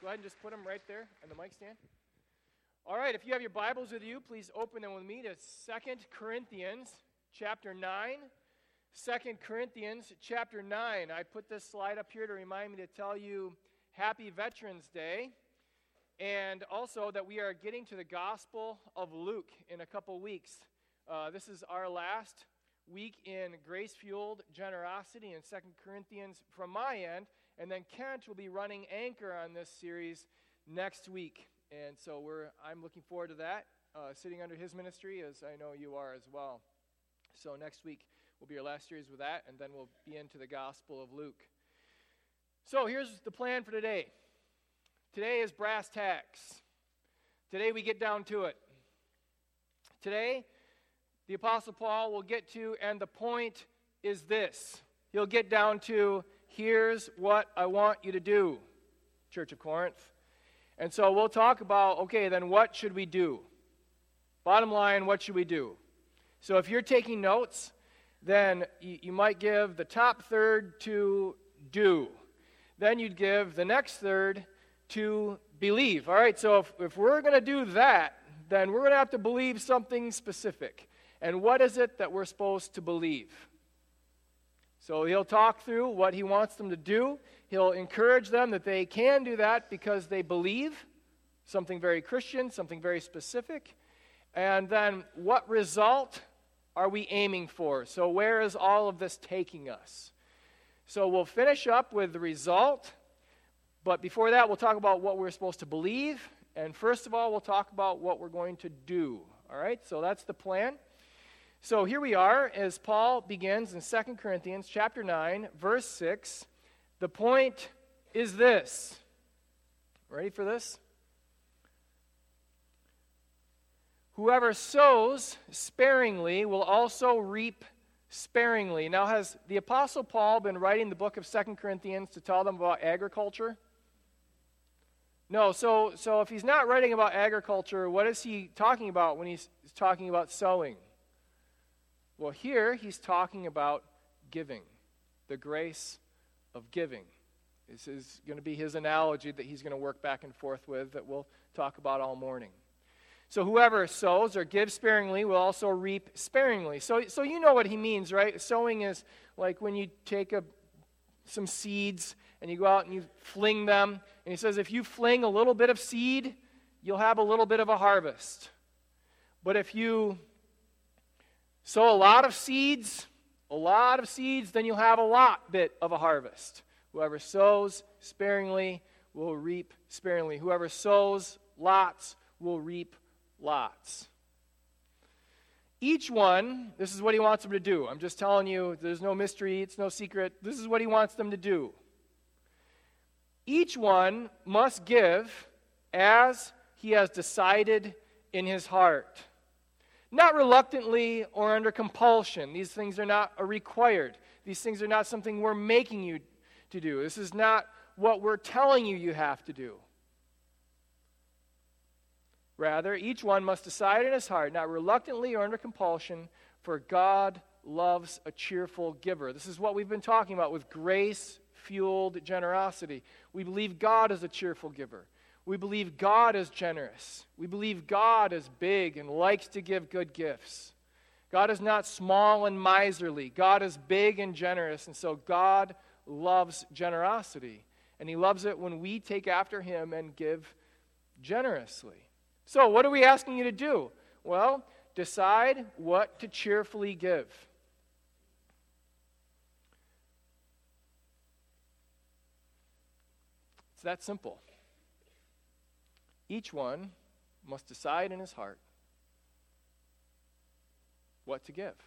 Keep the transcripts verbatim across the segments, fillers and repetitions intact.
Go ahead and just put them right there on the mic stand. All right, if you have your Bibles with you, please open them with me to Second Corinthians chapter nine. Second Corinthians chapter nine. I put this slide up here to remind me to tell you Happy Veterans Day, and also that we are getting to the Gospel of Luke in a couple weeks. Uh, this is our last week in Grace-Fueled Generosity in Second Corinthians from my end, and then Kent will be running anchor on this series next week. And so we're I'm looking forward to that, uh, sitting under his ministry, as I know you are as well. So next week will be our last series with that, and then we'll be into the Gospel of Luke. So here's the plan for today. Today is brass tacks. Today we get down to it. Today, the Apostle Paul will get to, and the point is this. He'll get down to, here's what I want you to do, Church of Corinth. And so we'll talk about, okay, then what should we do? Bottom line, what should we do? So if you're taking notes, then you, you might give the top third to do. Then you'd give the next third to believe. All right, so if, if we're going to do that, then we're going to have to believe something specific. And what is it that we're supposed to believe? So he'll talk through what he wants them to do. He'll encourage them that they can do that because they believe something very Christian, something very specific. And then what result are we aiming for? So where is all of this taking us? So we'll finish up with the result. But before that, we'll talk about what we're supposed to believe. And first of all, we'll talk about what we're going to do. All right, so that's the plan. So here we are as Paul begins in Second Corinthians chapter nine, verse six. The point is this. Ready for this? Whoever sows sparingly will also reap sparingly. Now, has the Apostle Paul been writing the book of Second Corinthians to tell them about agriculture? No, so, so if he's not writing about agriculture, what is he talking about when he's talking about sowing? Well, here he's talking about giving, the grace of giving. This is going to be his analogy that he's going to work back and forth with that we'll talk about all morning. So whoever sows or gives sparingly will also reap sparingly. So, so you know what he means, right? Sowing is like when you take a, some seeds and you go out and you fling them. And he says if you fling a little bit of seed, you'll have a little bit of a harvest. But if you sow a lot of seeds, a lot of seeds, then you'll have a lot bit of a harvest. Whoever sows sparingly will reap sparingly. Whoever sows lots will reap lots. Each one, this is what he wants them to do. I'm just telling you, there's no mystery, it's no secret. This is what he wants them to do. Each one must give as he has decided in his heart. Not reluctantly or under compulsion. These things are not required. These things are not something we're making you to do. This is not what we're telling you you have to do. Rather, each one must decide in his heart, not reluctantly or under compulsion, for God loves a cheerful giver. This is what we've been talking about with grace-fueled generosity. We believe God is a cheerful giver. We believe God is generous. We believe God is big and likes to give good gifts. God is not small and miserly. God is big and generous, and so God loves generosity. And he loves it when we take after him and give generously. So what are we asking you to do? Well, decide what to cheerfully give. It's that simple. Each one must decide in his heart what to give.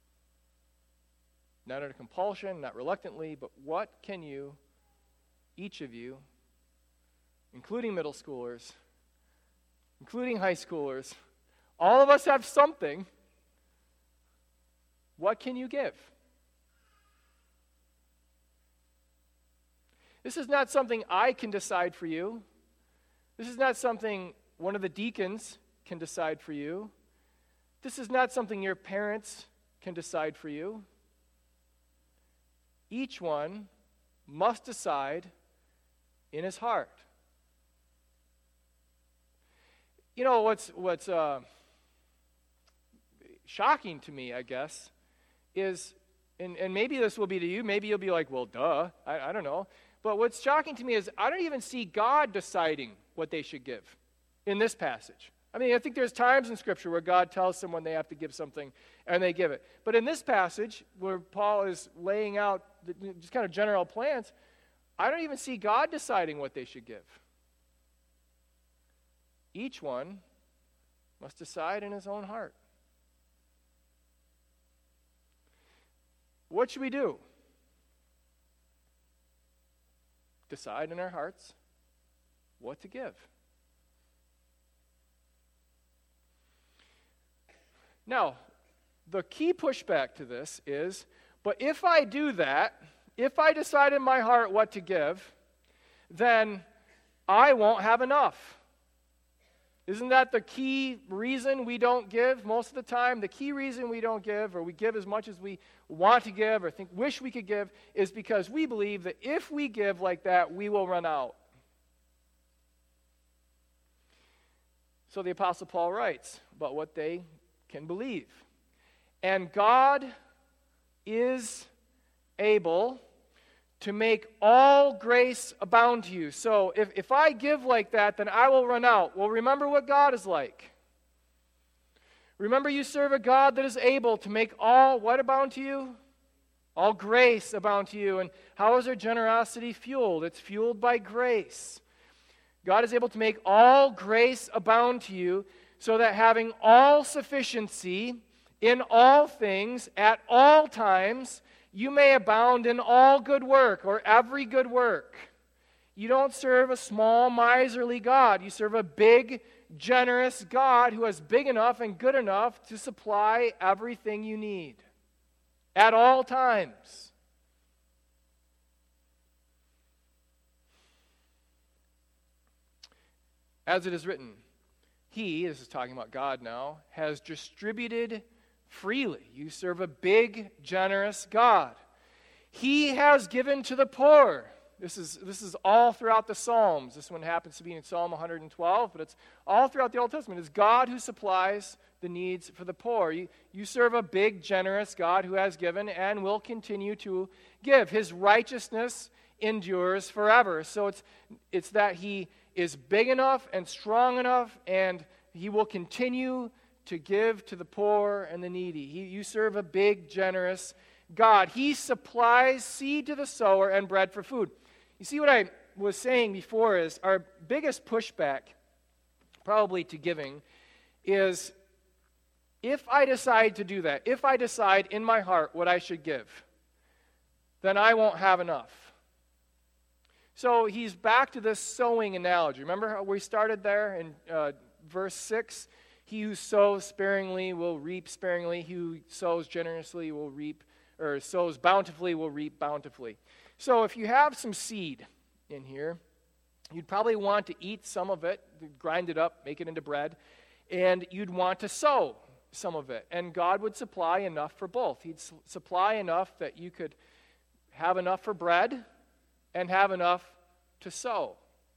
Not under compulsion, not reluctantly, but what can you, each of you, including middle schoolers, including high schoolers, all of us have something. What can you give? This is not something I can decide for you. This is not something one of the deacons can decide for you. This is not something your parents can decide for you. Each one must decide in his heart you know, what's, what's uh, shocking to me, I guess, is, and, and maybe this will be to you, maybe you'll be like, well, duh, I, I don't know. But what's shocking to me is I don't even see God deciding what they should give in this passage. I mean, I think there's times in Scripture where God tells someone they have to give something, and they give it. But in this passage, where Paul is laying out the, just kind of general plans, I don't even see God deciding what they should give. Each one must decide in his own heart. What should we do? Decide in our hearts what to give. Now, the key pushback to this is, but if I do that, if I decide in my heart what to give, then I won't have enough. Isn't that the key reason we don't give most of the time? The key reason we don't give, or we give as much as we want to give, or think wish we could give, is because we believe that if we give like that, we will run out. So the Apostle Paul writes about what they can believe. And God is able to make all grace abound to you. So if, if I give like that, then I will run out. Well, remember what God is like. Remember you serve a God that is able to make all, what abound to you? All grace abound to you. And how is our generosity fueled? It's fueled by grace. God is able to make all grace abound to you, so that having all sufficiency in all things at all times, you may abound in all good work, or every good work. You don't serve a small, miserly God. You serve a big, generous God who is big enough and good enough to supply everything you need at all times. As it is written, He, this is talking about God now, has distributed freely. You serve a big, generous God. He has given to the poor. This is, this is all throughout the Psalms. This one happens to be in Psalm one hundred twelve, but it's all throughout the Old Testament. It's God who supplies the needs for the poor. You, you serve a big, generous God who has given and will continue to give. His righteousness endures forever. So it's, it's that He is big enough and strong enough, and He will continue to give to the poor and the needy. He, you serve a big, generous God. He supplies seed to the sower and bread for food. You see, what I was saying before is our biggest pushback, probably to giving, is if I decide to do that, if I decide in my heart what I should give, then I won't have enough. So he's back to this sowing analogy. Remember how we started there in uh, verse six? He who sows sparingly will reap sparingly. He who sows generously will reap, or sows bountifully will reap bountifully. So if you have some seed in here, you'd probably want to eat some of it, grind it up, make it into bread, and you'd want to sow some of it. And God would supply enough for both. He'd su- supply enough that you could have enough for bread and have enough to sow.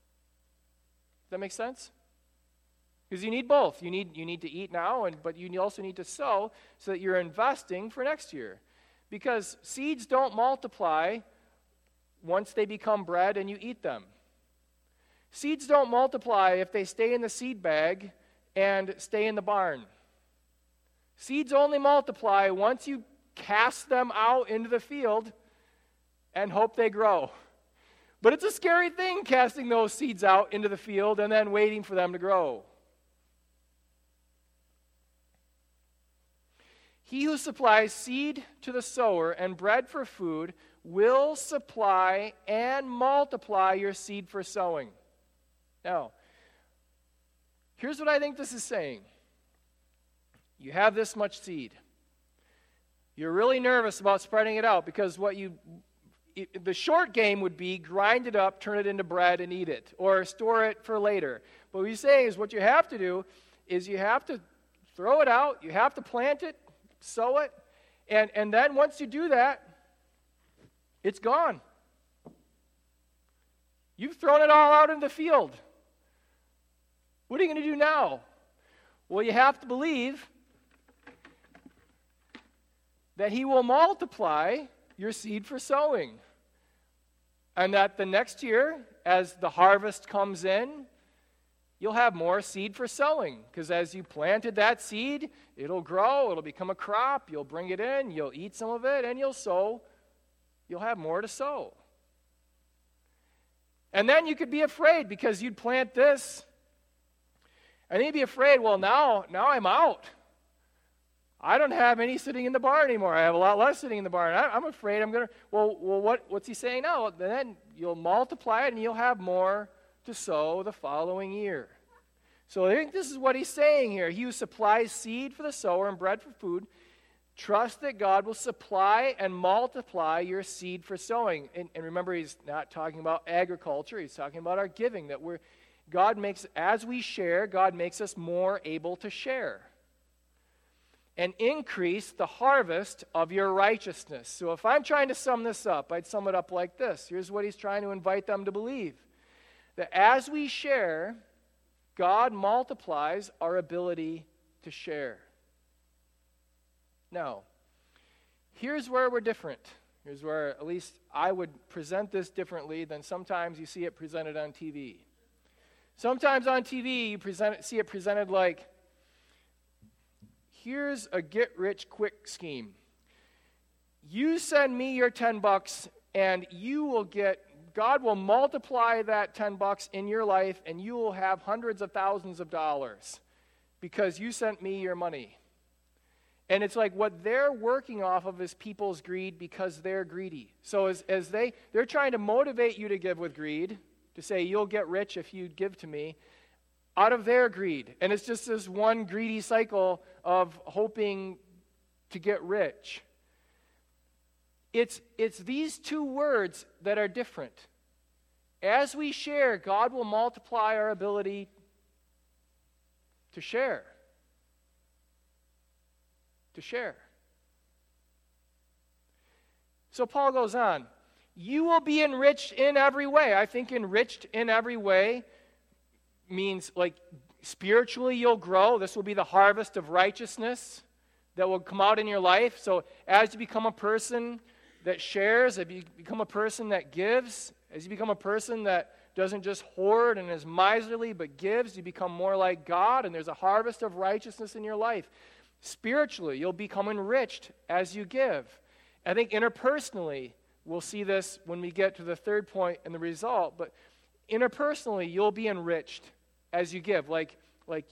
Does that make sense? Because you need both. You need, you need to eat now, and but you also need to sow so that you're investing for next year. Because seeds don't multiply once they become bread and you eat them. Seeds don't multiply if they stay in the seed bag and stay in the barn. Seeds only multiply once you cast them out into the field and hope they grow. But it's a scary thing casting those seeds out into the field and then waiting for them to grow. He who supplies seed to the sower and bread for food will supply and multiply your seed for sowing. Now, here's what I think this is saying. You have this much seed. You're really nervous about spreading it out because what you It, the short game would be grind it up, turn it into bread, and eat it, or store it for later. But what he's saying is what you have to do is you have to throw it out, you have to plant it, sow it, and, and then once you do that, it's gone. You've thrown it all out in the field. What are you going to do now? Well, you have to believe that he will multiply your seed for sowing. And that the next year, as the harvest comes in, you'll have more seed for sowing. Because as you planted that seed, it'll grow, it'll become a crop, you'll bring it in, you'll eat some of it, and you'll sow. You'll have more to sow. And then you could be afraid because you'd plant this, and then you'd be afraid, well, now, now I'm out. I don't have any sitting in the barn anymore. I have a lot less sitting in the barn. I, I'm afraid I'm going to, well, well what, what's he saying now? Then you'll multiply it and you'll have more to sow the following year. So I think this is what he's saying here. He who supplies seed for the sower and bread for food, trust that God will supply and multiply your seed for sowing. And, and remember, he's not talking about agriculture. He's talking about our giving. That we're, God makes, as we share, God makes us more able to share. And increase the harvest of your righteousness. So if I'm trying to sum this up, I'd sum it up like this. Here's what he's trying to invite them to believe. That as we share, God multiplies our ability to share. Now, here's where we're different. Here's where at least I would present this differently than sometimes you see it presented on T V. Sometimes on T V you present, see it presented like, here's a get-rich-quick scheme. You send me your ten bucks, and you will get, God will multiply that ten bucks in your life, and you will have hundreds of thousands of dollars because you sent me your money. And it's like what they're working off of is people's greed because they're greedy. So as, as they, they're trying to motivate you to give with greed, to say, you'll get rich if you give to me, out of their greed. And it's just this one greedy cycle of hoping to get rich. It's, it's these two words that are different. As we share, God will multiply our ability to share. To share. So Paul goes on, you will be enriched in every way. I think enriched in every way means like spiritually you'll grow. This will be the harvest of righteousness that will come out in your life. So as you become a person that shares, if you become a person that gives, as you become a person that doesn't just hoard and is miserly but gives, you become more like God, and there's a harvest of righteousness in your life. Spiritually, you'll become enriched as you give. I think interpersonally, we'll see this when we get to the third point and the result, but interpersonally, you'll be enriched as you give. Like, like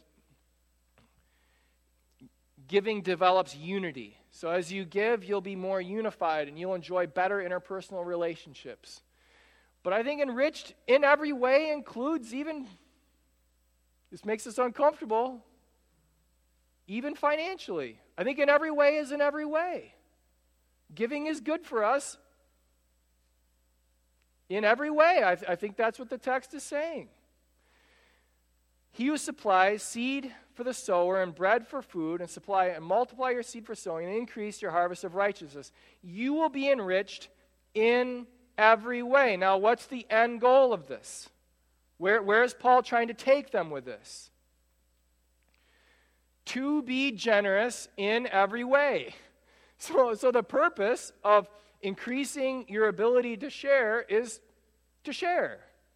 giving develops unity. So as you give, you'll be more unified and you'll enjoy better interpersonal relationships. But I think enriched in every way includes even, this makes us uncomfortable, even financially. I think in every way is in every way. Giving is good for us in every way. I, th- I think that's what the text is saying. He who supplies seed for the sower and bread for food, and supply and multiply your seed for sowing, and increase your harvest of righteousness, you will be enriched in every way. Now, what's the end goal of this? Where, where is Paul trying to take them with this? To be generous in every way. So, so the purpose of increasing your ability to share is to share.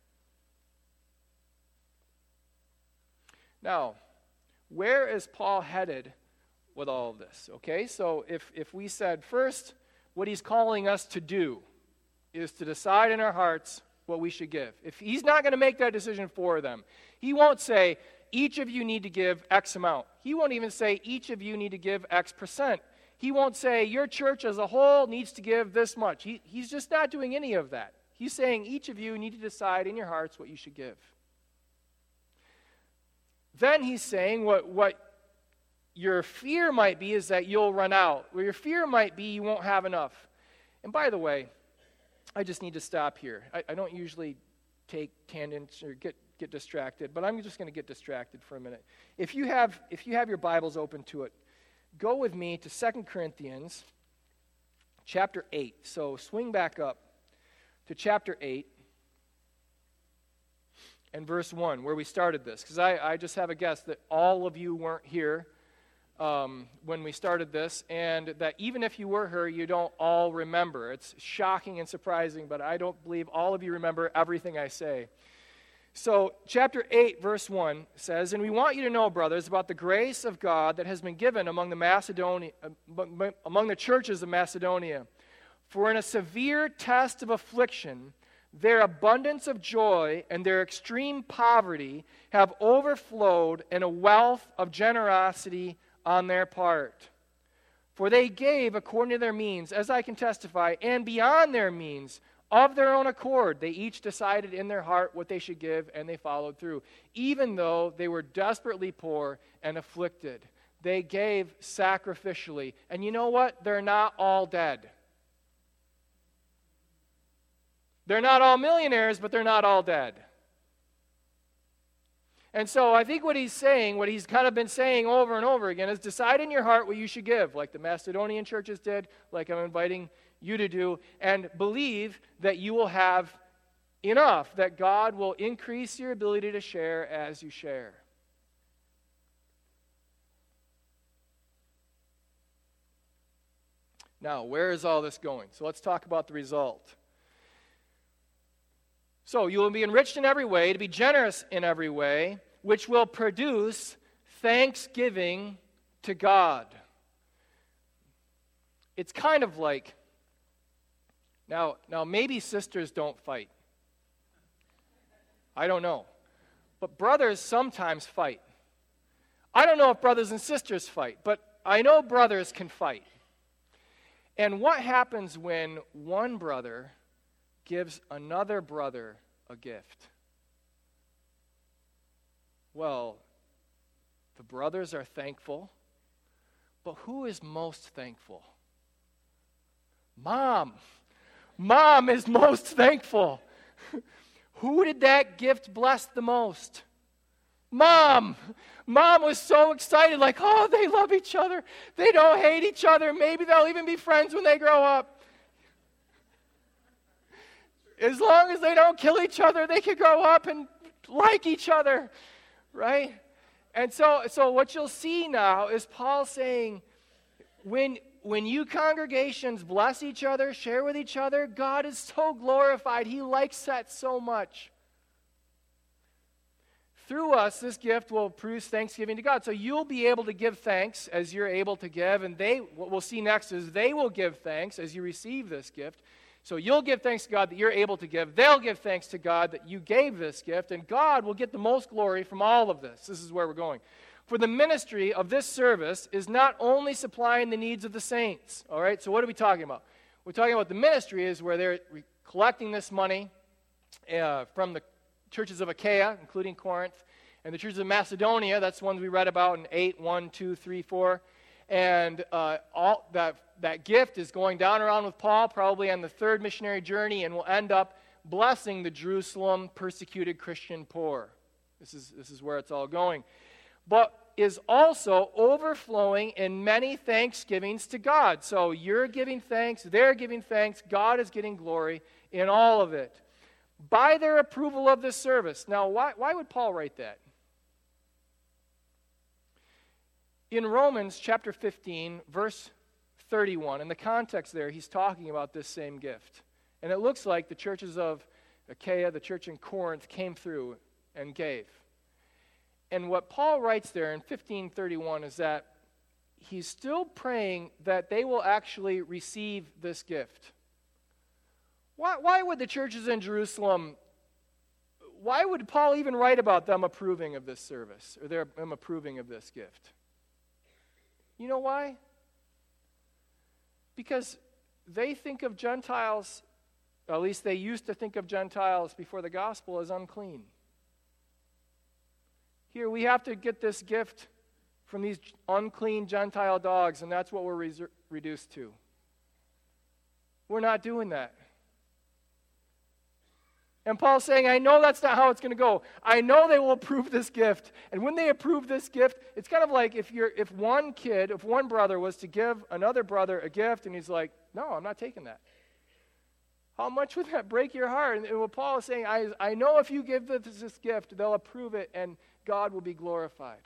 Now, where is Paul headed with all of this? Okay, so if, if we said first, what he's calling us to do is to decide in our hearts what we should give. If he's not going to make that decision for them, he won't say, each of you need to give X amount. He won't even say, each of you need to give X percent. He won't say, your church as a whole needs to give this much. He, he's just not doing any of that. He's saying, each of you need to decide in your hearts what you should give. Then he's saying what, what your fear might be is that you'll run out. Where your fear might be you won't have enough. And by the way, I just need to stop here. I, I don't usually take tangents or get, get distracted, but I'm just going to get distracted for a minute. If you have if you have your Bibles open to it, go with me to Second Corinthians chapter eight. So swing back up to chapter eight. and verse one, where we started this. Because I, I just have a guess that all of you weren't here um, when we started this, and that even if you were here, you don't all remember. It's shocking and surprising, but I don't believe all of you remember everything I say. So, chapter eight, verse one says, "And we want you to know, brothers, about the grace of God that has been given among the Macedonia, among the churches of Macedonia. For in a severe test of affliction, their abundance of joy and their extreme poverty have overflowed in a wealth of generosity on their part. For they gave according to their means, as I can testify, and beyond their means, of their own accord. They each decided in their heart what they should give, and they followed through. Even though they were desperately poor and afflicted, they gave sacrificially. And you know what? They're not all dead. They're not all millionaires, but they're not all dead. And so I think what he's saying, what he's kind of been saying over and over again, is decide in your heart what you should give, like the Macedonian churches did, like I'm inviting you to do, and believe that you will have enough, that God will increase your ability to share as you share. Now, where is all this going? So let's talk about the result. So you will be enriched in every way, to be generous in every way, which will produce thanksgiving to God. It's kind of like, now, now maybe sisters don't fight. I don't know. But brothers sometimes fight. I don't know if brothers and sisters fight, but I know brothers can fight. And what happens when one brother gives another brother a gift? Well, the brothers are thankful, but who is most thankful? Mom. Mom is most thankful. Who did that gift bless the most? Mom. Mom was so excited, like, oh, they love each other. They don't hate each other. Maybe they'll even be friends when they grow up. As long as they don't kill each other, they can grow up and like each other, right? And so, so what you'll see now is Paul saying, when, when you congregations bless each other, share with each other, God is so glorified. He likes that so much. Through us, this gift will produce thanksgiving to God. So you'll be able to give thanks as you're able to give, and they, what we'll see next is they will give thanks as you receive this gift. So you'll give thanks to God that you're able to give. They'll give thanks to God that you gave this gift, and God will get the most glory from all of this. This is where we're going. For the ministry of this service is not only supplying the needs of the saints. All right, so what are we talking about? We're talking about the ministry is where they're collecting this money uh, from the churches of Achaia, including Corinth, and the churches of Macedonia. That's the ones we read about in eight, one, two, three, four. And uh, all that that gift is going down around with Paul, probably on the third missionary journey, and will end up blessing the Jerusalem persecuted Christian poor. This is this is where it's all going. But is also overflowing in many thanksgivings to God. So you're giving thanks, they're giving thanks, God is getting glory in all of it. By their approval of this service. Now, why, why would Paul write that? In Romans chapter fifteen, verse thirty-one, in the context there, he's talking about this same gift. And it looks like the churches of Achaia, the church in Corinth, came through and gave. And what Paul writes there in fifteen thirty-one is that he's still praying that they will actually receive this gift. Why, why would the churches in Jerusalem, why would Paul even write about them approving of this service, or them approving of this gift? You know why? Because they think of Gentiles, or at least they used to think of Gentiles before the gospel, as unclean. Here, we have to get this gift from these unclean Gentile dogs, and that's what we're re- reduced to. We're not doing that. And Paul's saying, I know that's not how it's going to go. I know they will approve this gift. And when they approve this gift, it's kind of like if you're if one kid, if one brother was to give another brother a gift, and he's like, no, I'm not taking that. How much would that break your heart? And what Paul is saying, I, I know if you give this, this gift, they'll approve it and God will be glorified.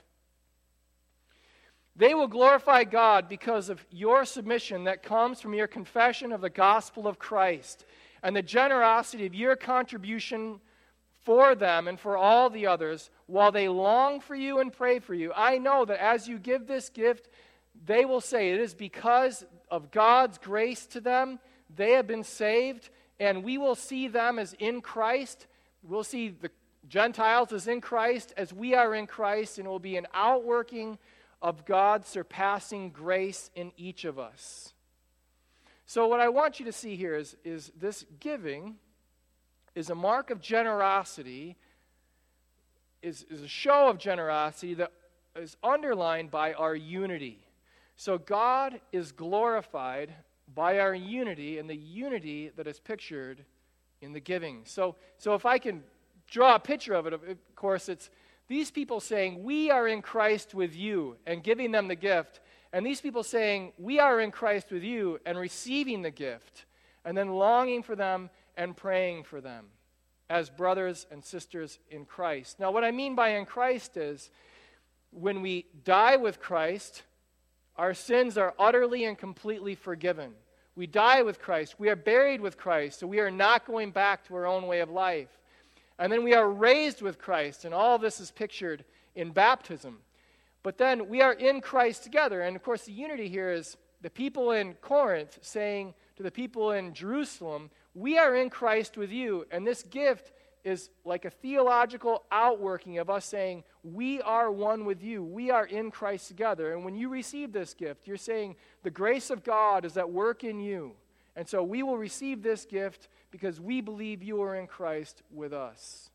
They will glorify God because of your submission that comes from your confession of the gospel of Christ and the generosity of your contribution for them and for all the others while they long for you and pray for you. I know that as you give this gift, they will say it is because of God's grace to them. They have been saved, and we will see them as in Christ. We'll see the Gentiles as in Christ, as we are in Christ, and it will be an outworking of God's surpassing grace in each of us. So what I want you to see here is, is this giving is a mark of generosity, is, is a show of generosity that is underlined by our unity. So God is glorified by our unity and the unity that is pictured in the giving. So, so if I can draw a picture of it, of course, it's these people saying, we are in Christ with you, and giving them the gift. And these people saying, we are in Christ with you, and receiving the gift. And then longing for them and praying for them as brothers and sisters in Christ. Now, what I mean by in Christ is, when we die with Christ, our sins are utterly and completely forgiven. We die with Christ. We are buried with Christ, so we are not going back to our own way of life. And then we are raised with Christ, and all this is pictured in baptism. But then we are in Christ together. And of course, the unity here is the people in Corinth saying to the people in Jerusalem, we are in Christ with you. And this gift is like a theological outworking of us saying, we are one with you. We are in Christ together. And when you receive this gift, you're saying, the grace of God is at work in you. And so we will receive this gift because we believe you are in Christ with us.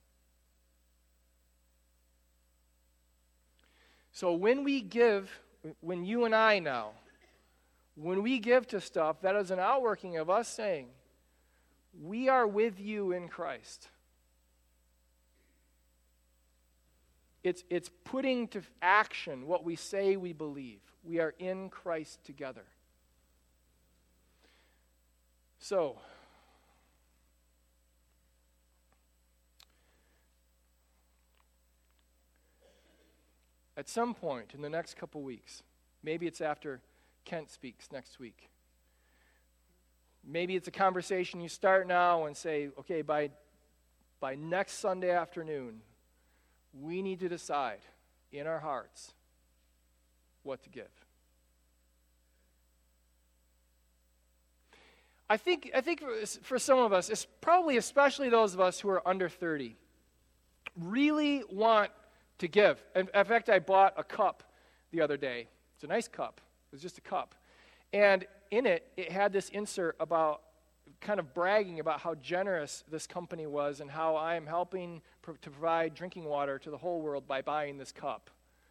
So when we give, when you and I now, when we give to stuff, that is an outworking of us saying, we are with you in Christ. It's, it's putting to action what we say we believe. We are in Christ together. So, at some point in the next couple weeks, maybe it's after Kent speaks next week, maybe it's a conversation you start now and say, okay, by, by next Sunday afternoon, we need to decide in our hearts what to give. I think, I think for, for some of us, it's probably especially those of us who are under thirty, really want to give. In, in fact, I bought a cup the other day. It's a nice cup. It was just a cup. And in it, it had this insert about kind of bragging about how generous this company was and how I am helping pr- to provide drinking water to the whole world by buying this cup.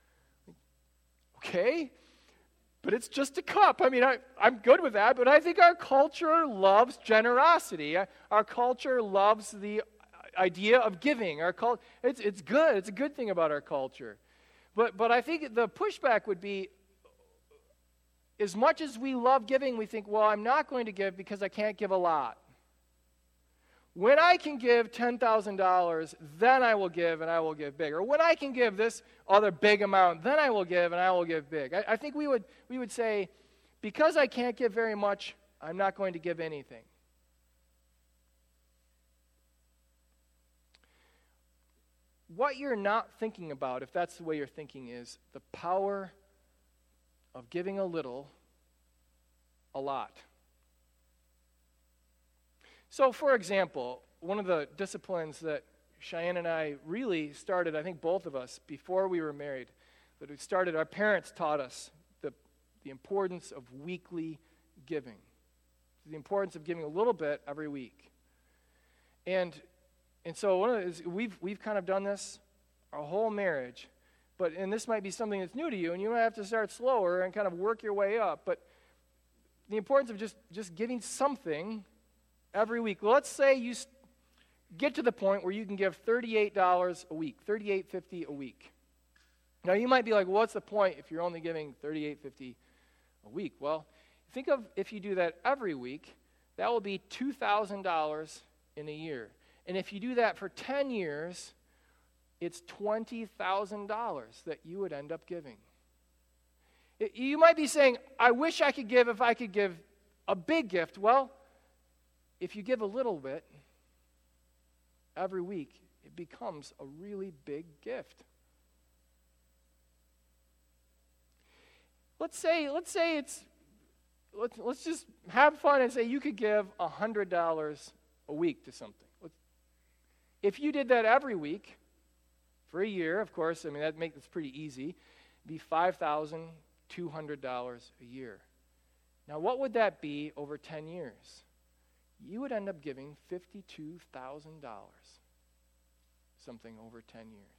Okay? But it's just a cup. I mean, I, I'm good with that, but I think our culture loves generosity. Our culture loves the idea of giving. Our cult, it's, it's good. It's a good thing about our culture. But, but I think the pushback would be, as much as we love giving, we think, well, I'm not going to give because I can't give a lot. When I can give ten thousand dollars, then I will give and I will give big. Or when I can give this other big amount, then I will give and I will give big. I, I think we would, we would say, because I can't give very much, I'm not going to give anything. What you're not thinking about, if that's the way you're thinking, is the power of giving a little, a lot. So, for example, one of the disciplines that Cheyenne and I really started, I think both of us, before we were married, that we started, our parents taught us the, the importance of weekly giving, the importance of giving a little bit every week. And and so one of the, we've we've kind of done this our whole marriage, but and this might be something that's new to you, and you might have to start slower and kind of work your way up. But the importance of just just giving something every week. Well, let's say you get to the point where you can give thirty-eight dollars a week, thirty-eight fifty a week. Now, you might be like, well, what's the point if you're only giving thirty-eight fifty a week? Well, think of if you do that every week, that will be two thousand dollars in a year. And if you do that for ten years, it's twenty thousand dollars that you would end up giving. It, you might be saying, I wish I could give if I could give a big gift. Well, if you give a little bit every week, it becomes a really big gift. Let's say, let's say it's, let's, let's just have fun and say you could give one hundred dollars a week to something. If you did that every week for a year, of course, I mean, that makes it pretty easy, it'd be five thousand two hundred dollars a year. Now, what would that be over ten years? You would end up giving fifty-two thousand dollars, something over ten years.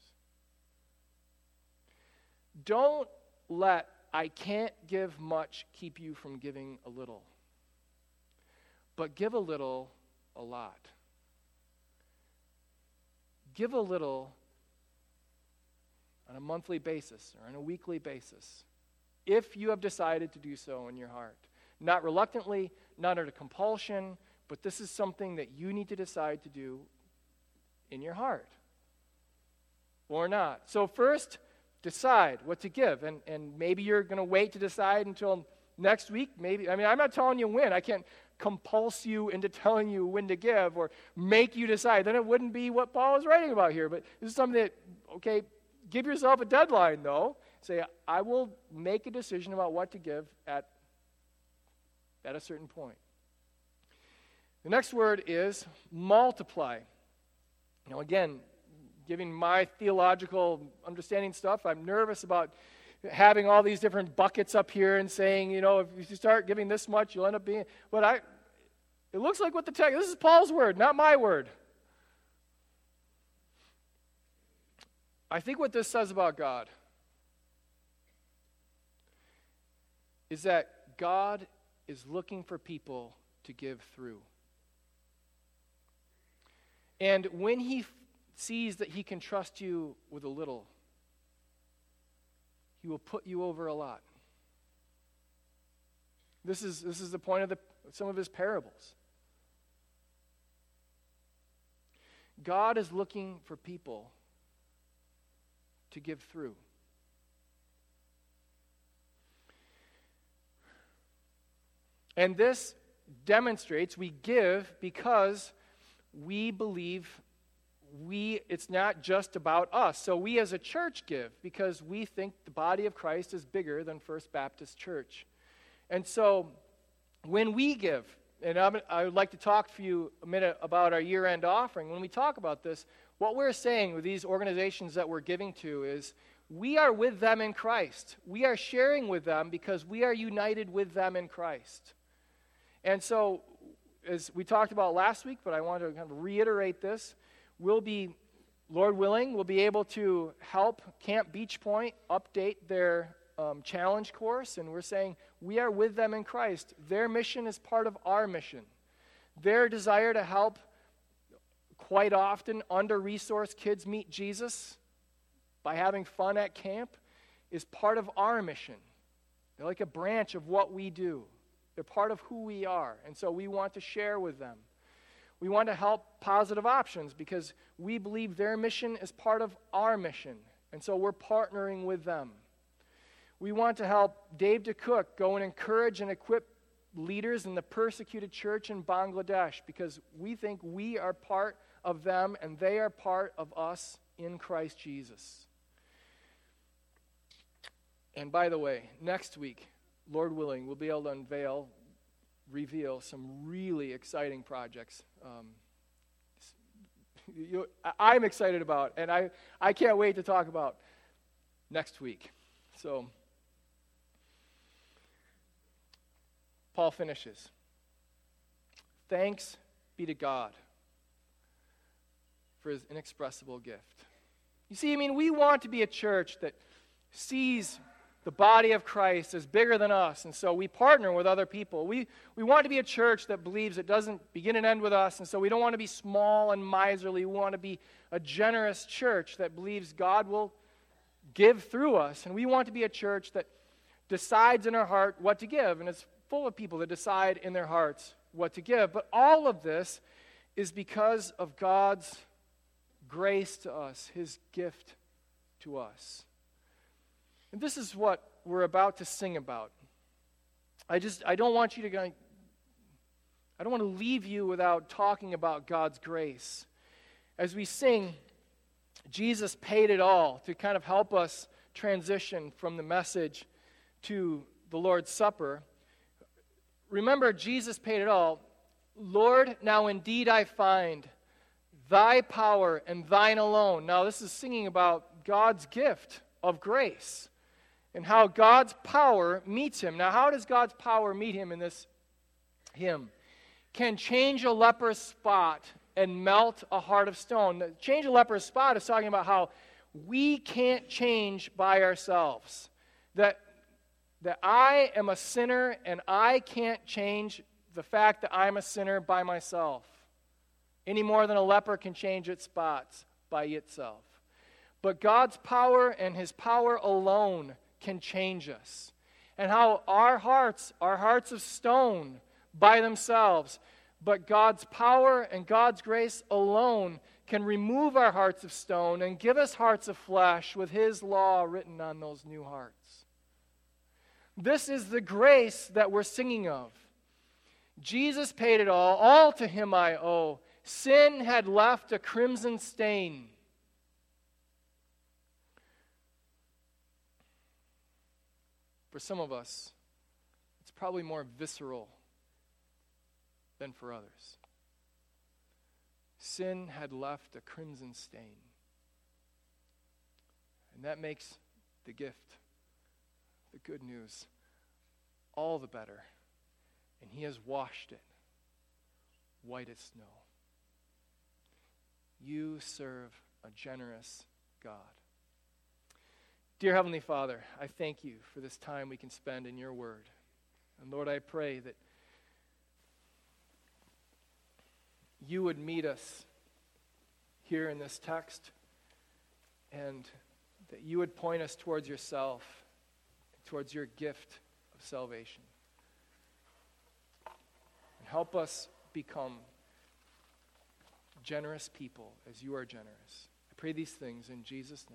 Don't let I can't give much keep you from giving a little, but give a little a lot. Give a little on a monthly basis or on a weekly basis, if you have decided to do so in your heart. Not reluctantly, not under compulsion, but this is something that you need to decide to do in your heart or not. So first, decide what to give. And, and maybe you're going to wait to decide until next week. Maybe, I mean, I'm not telling you when. I can't compulse you into telling you when to give or make you decide. Then it wouldn't be what Paul is writing about here. But this is something that, okay, give yourself a deadline, though. Say, I will make a decision about what to give at, at a certain point. The next word is multiply. Now, again, giving my theological understanding stuff, I'm nervous about having all these different buckets up here and saying, you know, if you start giving this much, you'll end up being, but I, it looks like what the text, this is Paul's word, not my word. I think what this says about God is that God is looking for people to give through. And when he f- sees that he can trust you with a little, he will put you over a lot. This is, this is the point of the, some of his parables. God is looking for people to give through. And this demonstrates we give because we believe we it's not just about us. So we as a church give because we think the body of Christ is bigger than First Baptist Church. And so when we give, and I'm, I would like to talk to you a minute about our year-end offering. When we talk about this, what we're saying with these organizations that we're giving to is we are with them in Christ. We are sharing with them because we are united with them in Christ. And so, as we talked about last week, but I want to kind of reiterate this, we'll be, Lord willing, we'll be able to help Camp Beach Point update their um, challenge course, and we're saying we are with them in Christ. Their mission is part of our mission. Their desire to help quite often under-resourced kids meet Jesus by having fun at camp is part of our mission. They're like a branch of what we do. They're part of who we are, and so we want to share with them. We want to help Positive Options because we believe their mission is part of our mission, and so we're partnering with them. We want to help Dave DeCook go and encourage and equip leaders in the persecuted church in Bangladesh because we think we are part of them and they are part of us in Christ Jesus. And by the way, next week, Lord willing, we'll be able to unveil, reveal some really exciting projects. Um, you, I'm excited about, and I, I can't wait to talk about next week. So, Paul finishes. Thanks be to God for his inexpressible gift. You see, I mean, we want to be a church that sees the body of Christ is bigger than us, and so we partner with other people. We we want to be a church that believes it doesn't begin and end with us, and so we don't want to be small and miserly. We want to be a generous church that believes God will give through us, and we want to be a church that decides in our heart what to give, and it's full of people that decide in their hearts what to give. But all of this is because of God's grace to us, his gift to us. And this is what we're about to sing about. I just, I don't want you to go, I don't want to leave you without talking about God's grace. As we sing, Jesus paid it all, to kind of help us transition from the message to the Lord's Supper. Remember, Jesus paid it all. Lord, now indeed I find thy power and thine alone. Now this is singing about God's gift of grace and how God's power meets him. Now how does God's power meet him in this hymn? Can change a leper's spot and melt a heart of stone. Change a leper's spot is talking about how we can't change by ourselves. That, that I am a sinner and I can't change the fact that I'm a sinner by myself any more than a leper can change its spots by itself. But God's power and his power alone can change us. And how our hearts are hearts of stone by themselves, but God's power and God's grace alone can remove our hearts of stone and give us hearts of flesh with his law written on those new hearts. This is the grace that we're singing of. Jesus paid it all. All to him I owe. Sin had left a crimson stain. For some of us, it's probably more visceral than for others. Sin had left a crimson stain. And that makes the gift, the good news, all the better. And he has washed it white as snow. You serve a generous God. Dear Heavenly Father, I thank you for this time we can spend in your word. And Lord, I pray that you would meet us here in this text and that you would point us towards yourself, towards your gift of salvation. And help us become generous people as you are generous. I pray these things in Jesus' name.